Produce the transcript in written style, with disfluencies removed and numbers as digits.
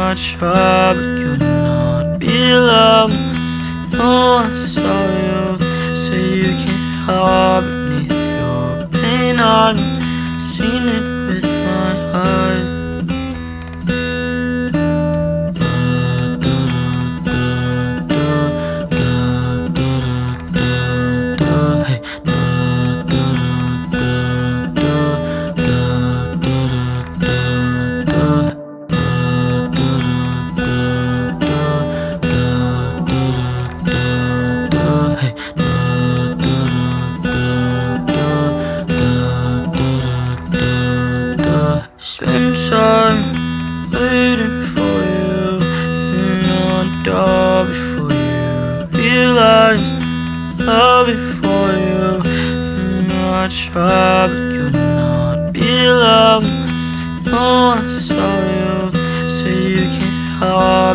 not sure, but could not be loved. Oh, I saw you, so you can't hide beneath your pain. I've seen it with my eyes. Spend time waiting for you, and I'll die before you realize love before you. And I try, but could not be loved. Oh, I saw you, so you can't hide.